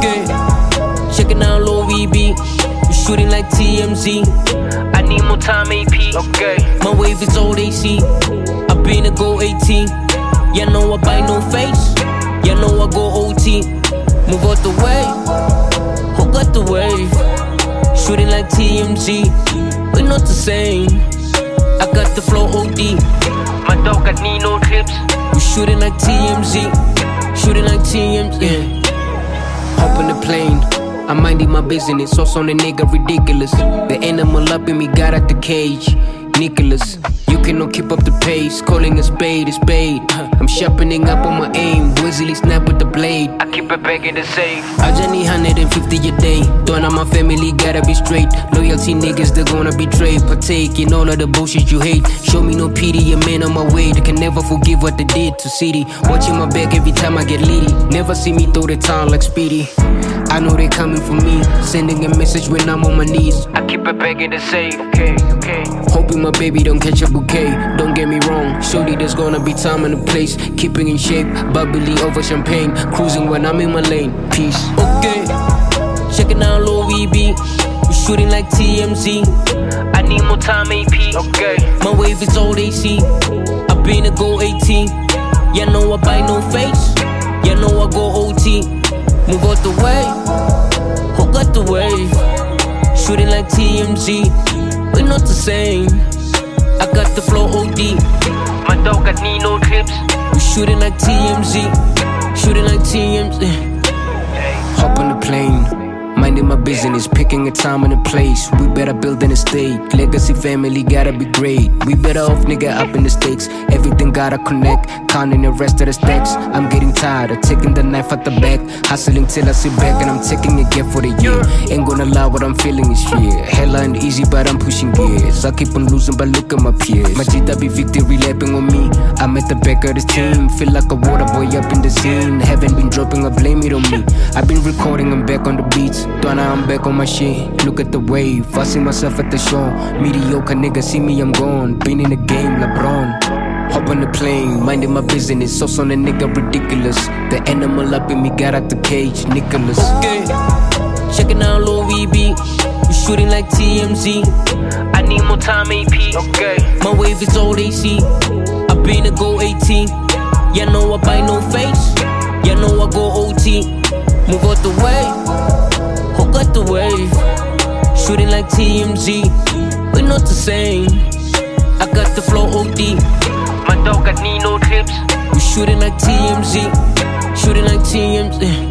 Okay, checking out low VB. We shooting like TMZ. I need more time, AP. Okay, my wave is old AC. I been a go 18. Yeah, know I buy no face. Yeah, know I go OT. Move out the way. Who got the wave? Shooting like TMZ. We not the same. I got the flow OD. My dog got no clips. We shooting like TMZ. Shooting like TMZ. Hop on the plane. I'm minding my business. Also on the nigga ridiculous. The animal up in me got out the cage. Nicholas, you cannot keep up the pace. Calling a spade. I'm sharpening up on my aim. Whizzily snap with the blade. I keep it back in the safe. I just need 150 a day. Don't my family gotta be straight. Loyalty niggas, they're gonna betray. Partake in all of the bullshit you hate. Show me no pity, a man on my way. They can never forgive what they did to City. Watching my back every time I get litty. Never see me throw the town like Speedy. I know they coming for me. Sending a message when I'm on my knees. I keep it back in the safe. Okay. Hoping my baby don't catch a bouquet. Don't get me wrong, shorty, there's gonna be time and a place. Keeping in shape, bubbly over champagne. Cruising when I'm in my lane. Peace. Okay, checking out low VB. We shooting like TMZ. I need more time, AP. Okay, my wave is old AC. I been a go 18. Yeah, know I buy no face. Yeah, know I go OT. Move out the way. Who got the wave? Shooting like TMZ. We not the same. I got the flow OD. My dog got no clips. We shooting like TMZ. Shooting like TMZ. Hop on the plane. Minding my business, picking a time and a place. We better build an estate. Legacy family gotta be great. We better off nigga up in the stakes. Everything gotta connect. Counting the rest of the stacks. I'm getting tired of taking the knife out the back. Hustling till I sit back and I'm taking a gift for the year. Ain't gonna lie, what I'm feeling is fear. Hella ain't easy, but I'm pushing gears. I keep on losing, but look at my peers. My Gita be victory lapping on me. I'm at the back of this team. Feel like a water boy up in the scene. Haven't been dropping, I blame it on me. I've been recording, I'm back on the beats. Now I'm back on my shit. Look at the wave. I see myself at the show. Mediocre nigga, see me, I'm gone. Been in the game, LeBron. Hop on the plane, minding my business. Sauce on the nigga, ridiculous. The animal up in me got out the cage, Nicholas. Okay, checking out low VB. We shooting like TMZ. I need more time, AP. Okay, my wave is old AC. I been a go 18. Yeah, know I buy no face. Yeah, know I go OT. Move out the way. Who got the wave? Shooting like TMZ. We not the same. I got the flow OD. My dog got no clips. We shooting like TMZ. Shooting like TMZ.